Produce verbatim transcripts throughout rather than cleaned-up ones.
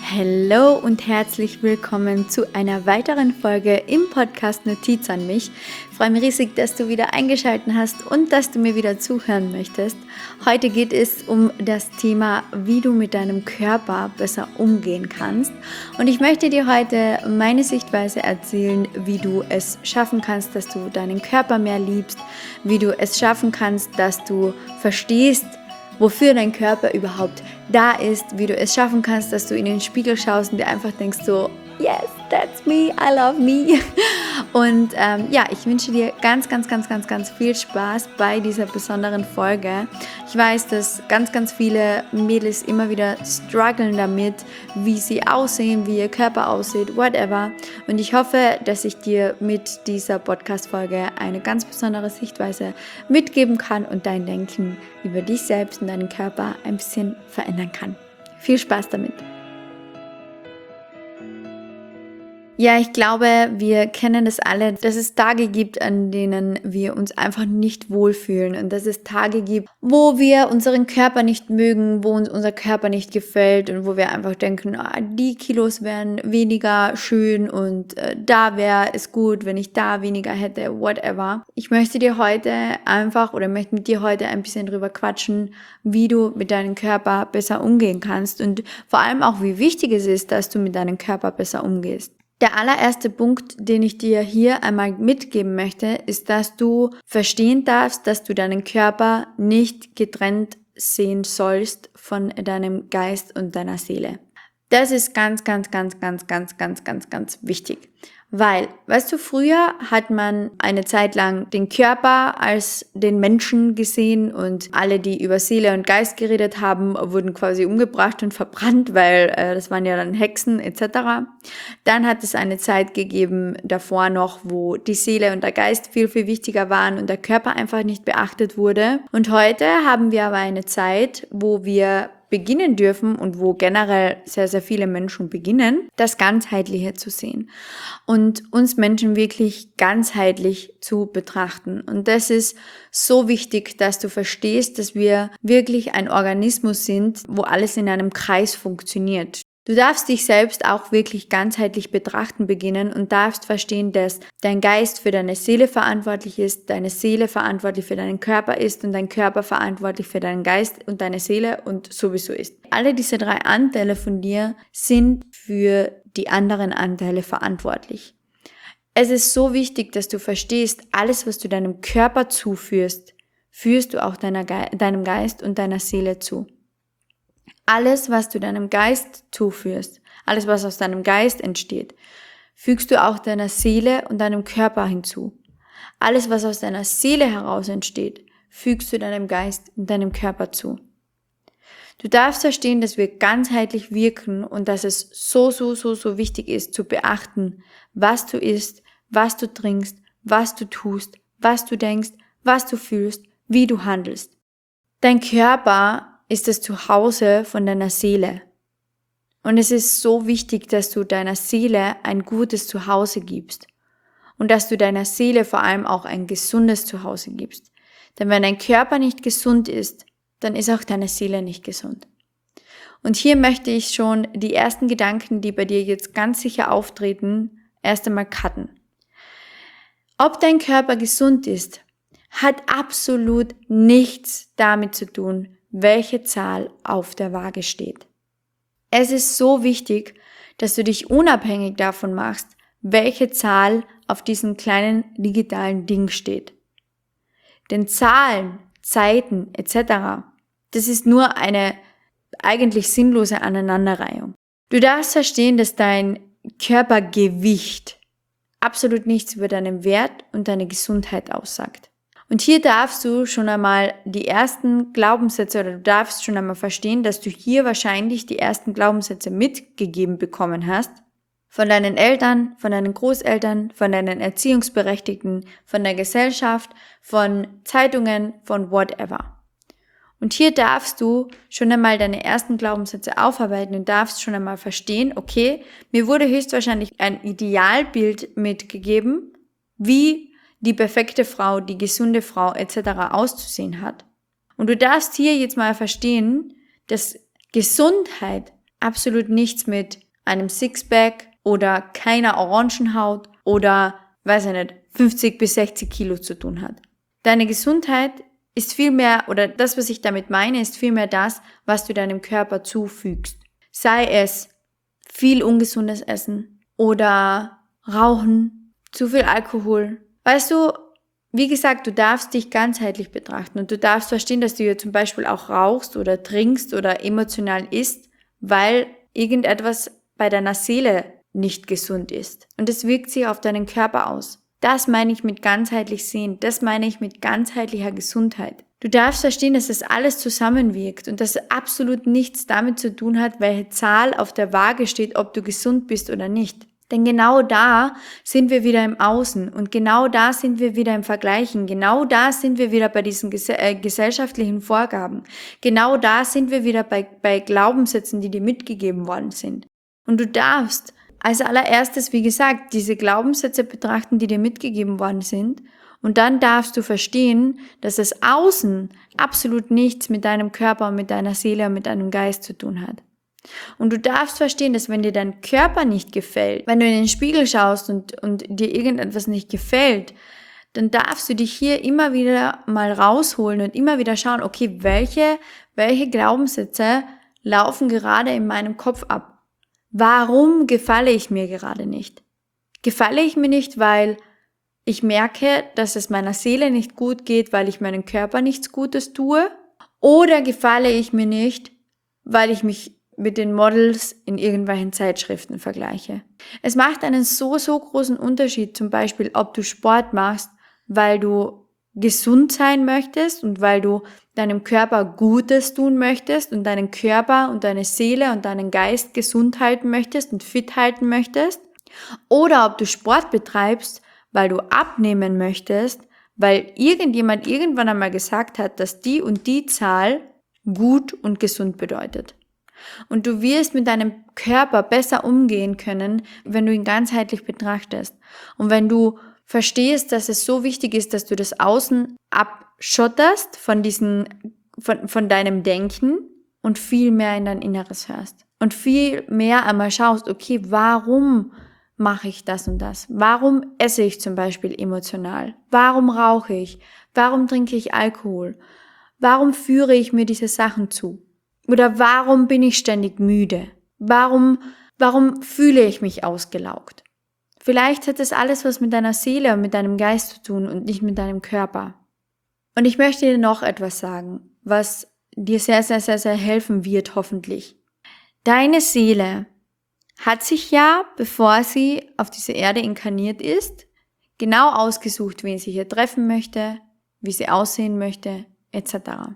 Hallo und herzlich willkommen zu einer weiteren Folge im Podcast Notiz an mich. Ich freue mich riesig, dass du wieder eingeschaltet hast und dass du mir wieder zuhören möchtest. Heute geht es um das Thema, wie du mit deinem Körper besser umgehen kannst. Und ich möchte dir heute meine Sichtweise erzählen, wie du es schaffen kannst, dass du deinen Körper mehr liebst, wie du es schaffen kannst, dass du verstehst, wofür dein Körper überhaupt da ist, wie du es schaffen kannst, dass du in den Spiegel schaust und dir einfach denkst so, yes, that's me, I love me. Und ähm, ja, ich wünsche dir ganz, ganz, ganz, ganz, ganz viel Spaß bei dieser besonderen Folge. Ich weiß, dass ganz, ganz viele Mädels immer wieder strugglen damit, wie sie aussehen, wie ihr Körper aussieht, whatever. Und ich hoffe, dass ich dir mit dieser Podcast-Folge eine ganz besondere Sichtweise mitgeben kann und dein Denken über dich selbst und deinen Körper ein bisschen verändern kann. Viel Spaß damit! Ja, ich glaube, wir kennen das alle, dass es Tage gibt, an denen wir uns einfach nicht wohlfühlen und dass es Tage gibt, wo wir unseren Körper nicht mögen, wo uns unser Körper nicht gefällt und wo wir einfach denken, ah, die Kilos wären weniger schön und äh, da wäre es gut, wenn ich da weniger hätte, whatever. Ich möchte dir heute einfach oder möchte mit dir heute ein bisschen drüber quatschen, wie du mit deinem Körper besser umgehen kannst und vor allem auch, wie wichtig es ist, dass du mit deinem Körper besser umgehst. Der allererste Punkt, den ich dir hier einmal mitgeben möchte, ist, dass du verstehen darfst, dass du deinen Körper nicht getrennt sehen sollst von deinem Geist und deiner Seele. Das ist ganz, ganz, ganz, ganz, ganz, ganz, ganz, ganz wichtig. Weil, weißt du, früher hat man eine Zeit lang den Körper als den Menschen gesehen und alle, die über Seele und Geist geredet haben, wurden quasi umgebracht und verbrannt, weil äh, das waren ja dann Hexen et cetera. Dann hat es eine Zeit gegeben davor noch, wo die Seele und der Geist viel, viel wichtiger waren und der Körper einfach nicht beachtet wurde. Und heute haben wir aber eine Zeit, wo wir beginnen dürfen und wo generell sehr, sehr viele Menschen beginnen, das Ganzheitliche zu sehen und uns Menschen wirklich ganzheitlich zu betrachten. Und das ist so wichtig, dass du verstehst, dass wir wirklich ein Organismus sind, wo alles in einem Kreis funktioniert. Du darfst dich selbst auch wirklich ganzheitlich betrachten beginnen und darfst verstehen, dass dein Geist für deine Seele verantwortlich ist, deine Seele verantwortlich für deinen Körper ist und dein Körper verantwortlich für deinen Geist und deine Seele und sowieso ist. Alle diese drei Anteile von dir sind für die anderen Anteile verantwortlich. Es ist so wichtig, dass du verstehst, alles, was du deinem Körper zuführst, führst du auch deiner Ge- deinem Geist und deiner Seele zu. Alles, was du deinem Geist zuführst, alles, was aus deinem Geist entsteht, fügst du auch deiner Seele und deinem Körper hinzu. Alles, was aus deiner Seele heraus entsteht, fügst du deinem Geist und deinem Körper zu. Du darfst verstehen, dass wir ganzheitlich wirken und dass es so, so, so, so wichtig ist, zu beachten, was du isst, was du trinkst, was du tust, was du denkst, was du fühlst, wie du handelst. Dein Körper ist das Zuhause von deiner Seele. Und es ist so wichtig, dass du deiner Seele ein gutes Zuhause gibst. Und dass du deiner Seele vor allem auch ein gesundes Zuhause gibst. Denn wenn dein Körper nicht gesund ist, dann ist auch deine Seele nicht gesund. Und hier möchte ich schon die ersten Gedanken, die bei dir jetzt ganz sicher auftreten, erst einmal cutten. Ob dein Körper gesund ist, hat absolut nichts damit zu tun, welche Zahl auf der Waage steht. Es ist so wichtig, dass du dich unabhängig davon machst, welche Zahl auf diesem kleinen digitalen Ding steht. Denn Zahlen, Zeiten et cetera, das ist nur eine eigentlich sinnlose Aneinanderreihung. Du darfst verstehen, dass dein Körpergewicht absolut nichts über deinen Wert und deine Gesundheit aussagt. Und hier darfst du schon einmal die ersten Glaubenssätze oder du darfst schon einmal verstehen, dass du hier wahrscheinlich die ersten Glaubenssätze mitgegeben bekommen hast. Von deinen Eltern, von deinen Großeltern, von deinen Erziehungsberechtigten, von der Gesellschaft, von Zeitungen, von whatever. Und hier darfst du schon einmal deine ersten Glaubenssätze aufarbeiten und darfst schon einmal verstehen, okay, mir wurde höchstwahrscheinlich ein Idealbild mitgegeben, wie die perfekte Frau, die gesunde Frau et cetera auszusehen hat. Und du darfst hier jetzt mal verstehen, dass Gesundheit absolut nichts mit einem Sixpack oder keiner Orangenhaut oder, weiß ich nicht, fünfzig bis sechzig Kilo zu tun hat. Deine Gesundheit ist vielmehr, oder das, was ich damit meine, ist vielmehr das, was du deinem Körper zufügst. Sei es viel ungesundes Essen oder Rauchen, zu viel Alkohol. Weißt du, wie gesagt, du darfst dich ganzheitlich betrachten und du darfst verstehen, dass du ja zum Beispiel auch rauchst oder trinkst oder emotional isst, weil irgendetwas bei deiner Seele nicht gesund ist. Und es wirkt sich auf deinen Körper aus. Das meine ich mit ganzheitlich sehen. Das meine ich mit ganzheitlicher Gesundheit. Du darfst verstehen, dass das alles zusammenwirkt und dass absolut nichts damit zu tun hat, welche Zahl auf der Waage steht, ob du gesund bist oder nicht. Denn genau da sind wir wieder im Außen und genau da sind wir wieder im Vergleichen. Genau da sind wir wieder bei diesen ges- äh, gesellschaftlichen Vorgaben. Genau da sind wir wieder bei, bei Glaubenssätzen, die dir mitgegeben worden sind. Und du darfst als allererstes, wie gesagt, diese Glaubenssätze betrachten, die dir mitgegeben worden sind. Und dann darfst du verstehen, dass das Außen absolut nichts mit deinem Körper und mit deiner Seele und mit deinem Geist zu tun hat. Und du darfst verstehen, dass wenn dir dein Körper nicht gefällt, wenn du in den Spiegel schaust und, und dir irgendetwas nicht gefällt, dann darfst du dich hier immer wieder mal rausholen und immer wieder schauen, okay, welche, welche Glaubenssätze laufen gerade in meinem Kopf ab? Warum gefalle ich mir gerade nicht? Gefalle ich mir nicht, weil ich merke, dass es meiner Seele nicht gut geht, weil ich meinem Körper nichts Gutes tue? Oder gefalle ich mir nicht, weil ich mich mit den Models in irgendwelchen Zeitschriften vergleiche? Es macht einen so, so großen Unterschied, zum Beispiel, ob du Sport machst, weil du gesund sein möchtest und weil du deinem Körper Gutes tun möchtest und deinen Körper und deine Seele und deinen Geist gesund halten möchtest und fit halten möchtest, oder ob du Sport betreibst, weil du abnehmen möchtest, weil irgendjemand irgendwann einmal gesagt hat, dass die und die Zahl gut und gesund bedeutet. Und du wirst mit deinem Körper besser umgehen können, wenn du ihn ganzheitlich betrachtest. Und wenn du verstehst, dass es so wichtig ist, dass du das Außen abschotterst von diesen, von, von deinem Denken und viel mehr in dein Inneres hörst. Und viel mehr einmal schaust, okay, warum mache ich das und das? Warum esse ich zum Beispiel emotional? Warum rauche ich? Warum trinke ich Alkohol? Warum führe ich mir diese Sachen zu? Oder warum bin ich ständig müde? Warum, warum fühle ich mich ausgelaugt? Vielleicht hat das alles was mit deiner Seele und mit deinem Geist zu tun und nicht mit deinem Körper. Und ich möchte dir noch etwas sagen, was dir sehr, sehr, sehr, sehr helfen wird, hoffentlich. Deine Seele hat sich ja, bevor sie auf diese Erde inkarniert ist, genau ausgesucht, wen sie hier treffen möchte, wie sie aussehen möchte, et cetera.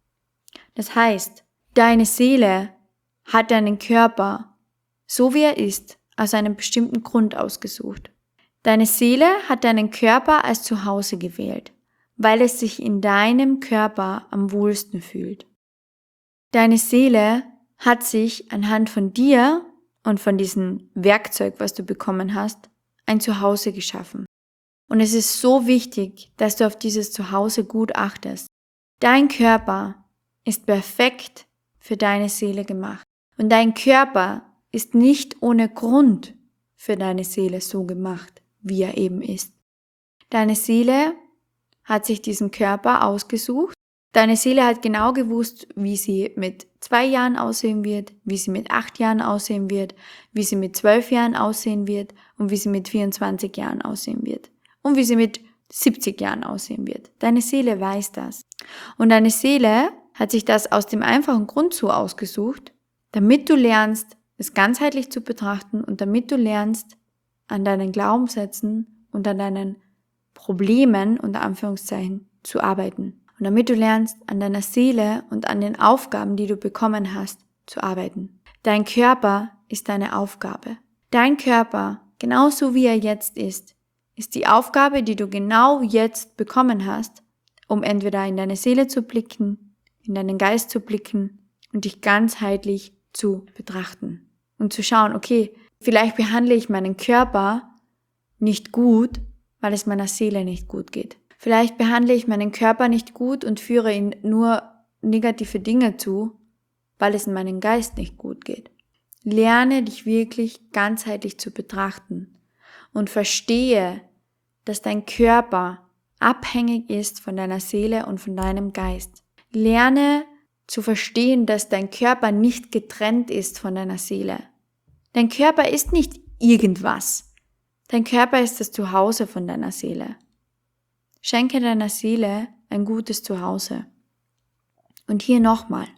Das heißt, deine Seele hat deinen Körper, so wie er ist, aus einem bestimmten Grund ausgesucht. Deine Seele hat deinen Körper als Zuhause gewählt, weil es sich in deinem Körper am wohlsten fühlt. Deine Seele hat sich anhand von dir und von diesem Werkzeug, was du bekommen hast, ein Zuhause geschaffen. Und es ist so wichtig, dass du auf dieses Zuhause gut achtest. Dein Körper ist perfekt für deine Seele gemacht. Und dein Körper ist nicht ohne Grund für deine Seele so gemacht, wie er eben ist. Deine Seele hat sich diesen Körper ausgesucht. Deine Seele hat genau gewusst, wie sie mit zwei Jahren aussehen wird, wie sie mit acht Jahren aussehen wird, wie sie mit zwölf Jahren aussehen wird und wie sie mit vierundzwanzig Jahren aussehen wird und wie sie mit siebzig Jahren aussehen wird. Deine Seele weiß das. Und deine Seele hat sich das aus dem einfachen Grund so ausgesucht, damit du lernst, es ganzheitlich zu betrachten und damit du lernst, an deinen Glaubenssätzen und an deinen Problemen, unter Anführungszeichen, zu arbeiten. Und damit du lernst, an deiner Seele und an den Aufgaben, die du bekommen hast, zu arbeiten. Dein Körper ist deine Aufgabe. Dein Körper, genauso wie er jetzt ist, ist die Aufgabe, die du genau jetzt bekommen hast, um entweder in deine Seele zu blicken, in deinen Geist zu blicken und dich ganzheitlich zu betrachten. Und zu schauen, okay, vielleicht behandle ich meinen Körper nicht gut, weil es meiner Seele nicht gut geht. Vielleicht behandle ich meinen Körper nicht gut und führe ihm nur negative Dinge zu, weil es in meinem Geist nicht gut geht. Lerne dich wirklich ganzheitlich zu betrachten und verstehe, dass dein Körper abhängig ist von deiner Seele und von deinem Geist. Lerne zu verstehen, dass dein Körper nicht getrennt ist von deiner Seele. Dein Körper ist nicht irgendwas. Dein Körper ist das Zuhause von deiner Seele. Schenke deiner Seele ein gutes Zuhause. Und hier nochmal.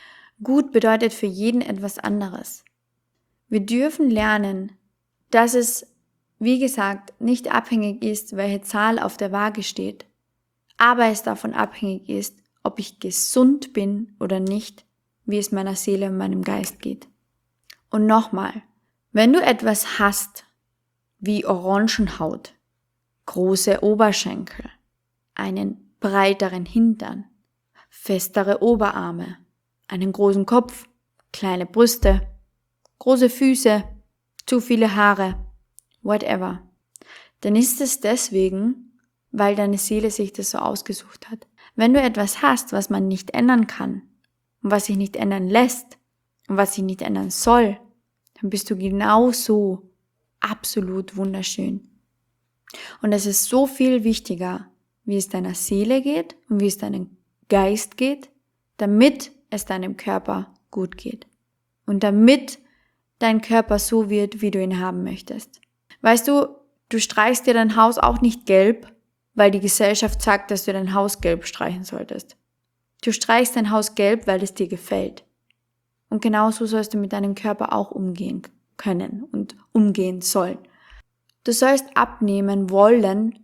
Gut bedeutet für jeden etwas anderes. Wir dürfen lernen, dass es, wie gesagt, nicht abhängig ist, welche Zahl auf der Waage steht, aber es davon abhängig ist, ob ich gesund bin oder nicht, wie es meiner Seele und meinem Geist geht. Und nochmal, wenn du etwas hast, wie Orangenhaut, große Oberschenkel, einen breiteren Hintern, festere Oberarme, einen großen Kopf, kleine Brüste, große Füße, zu viele Haare, whatever, dann ist es deswegen, weil deine Seele sich das so ausgesucht hat. Wenn du etwas hast, was man nicht ändern kann und was sich nicht ändern lässt und was sich nicht ändern soll, dann bist du genauso absolut wunderschön. Und es ist so viel wichtiger, wie es deiner Seele geht und wie es deinem Geist geht, damit es deinem Körper gut geht. Und damit dein Körper so wird, wie du ihn haben möchtest. Weißt du, du streichst dir dein Haus auch nicht gelb, weil die Gesellschaft sagt, dass du dein Haus gelb streichen solltest. Du streichst dein Haus gelb, weil es dir gefällt. Und genauso sollst du mit deinem Körper auch umgehen können und umgehen sollen. Du sollst abnehmen wollen,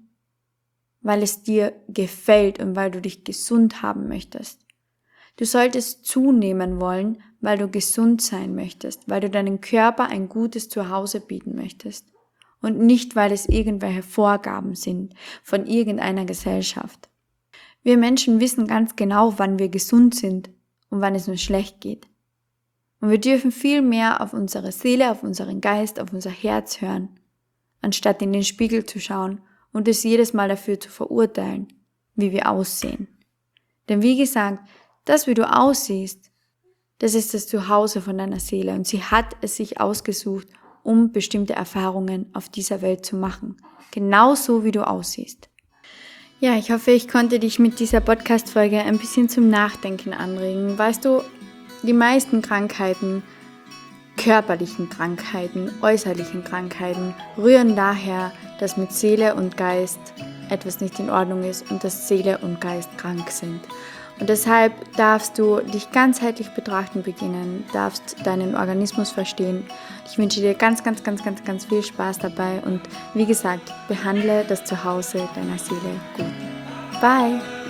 weil es dir gefällt und weil du dich gesund haben möchtest. Du solltest zunehmen wollen, weil du gesund sein möchtest, weil du deinem Körper ein gutes Zuhause bieten möchtest. Und nicht, weil es irgendwelche Vorgaben sind von irgendeiner Gesellschaft. Wir Menschen wissen ganz genau, wann wir gesund sind und wann es uns schlecht geht. Und wir dürfen viel mehr auf unsere Seele, auf unseren Geist, auf unser Herz hören, anstatt in den Spiegel zu schauen und es jedes Mal dafür zu verurteilen, wie wir aussehen. Denn wie gesagt, das, wie du aussiehst, das ist das Zuhause von deiner Seele und sie hat es sich ausgesucht, um bestimmte Erfahrungen auf dieser Welt zu machen. Genauso wie du aussiehst. Ja, ich hoffe, ich konnte dich mit dieser Podcast-Folge ein bisschen zum Nachdenken anregen. Weißt du, die meisten Krankheiten, körperlichen Krankheiten, äußerlichen Krankheiten, rühren daher, dass mit Seele und Geist etwas nicht in Ordnung ist und dass Seele und Geist krank sind. Und deshalb darfst du dich ganzheitlich betrachten beginnen, darfst deinen Organismus verstehen. Ich wünsche dir ganz, ganz, ganz, ganz, ganz viel Spaß dabei und wie gesagt, behandle das Zuhause deiner Seele gut. Bye!